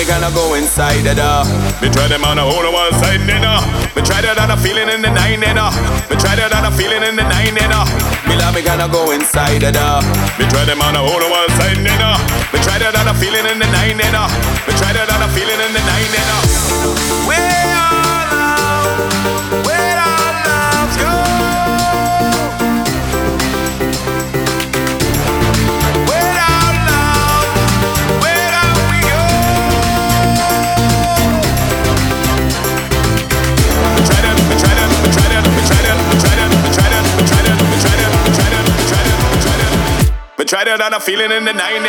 me gonna go inside the door. Me try them on a whole one side, me try that on a feeling in the nine, me try that on a feeling in the nine, me love me gonna go inside the door. Me try them on a whole one side, me try that on a feeling in the nine, me try that on a feeling in the nine, where our loves go. Try that on a feeling in the nine,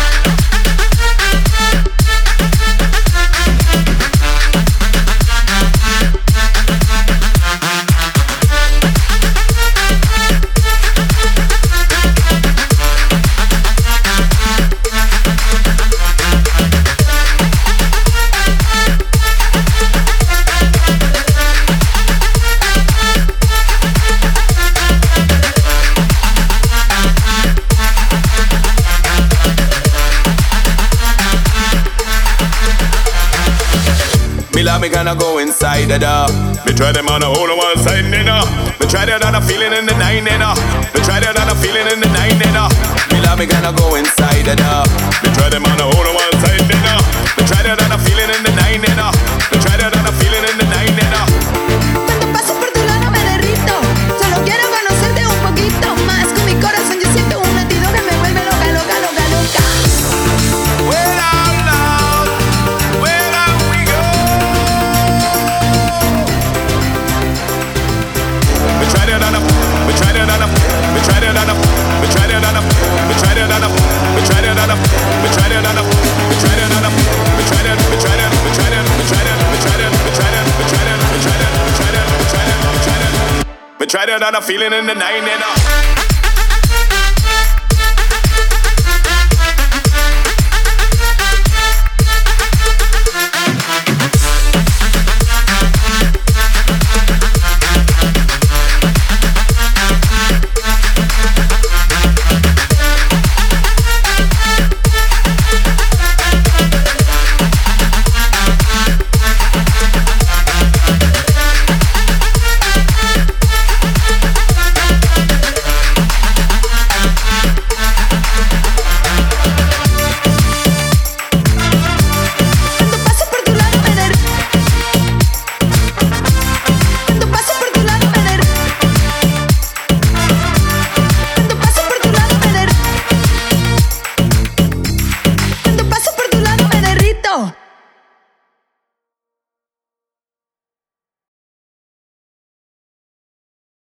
me gonna go inside the door. Me try them on a whole one side, me try that on a feeling in the nine, me try that on a feeling in the nine, me love me gonna go inside the door. Me try them on a whole one side, me try that on a feeling in the nine, me try that on a feeling in the nine, Cuando paso por tu lado me derrito. Solo quiero conocerte un poquito más. Con mi corazón yo siento un latido que me vuelve loca, loca, loca, loca. Try that on a feeling in the nine,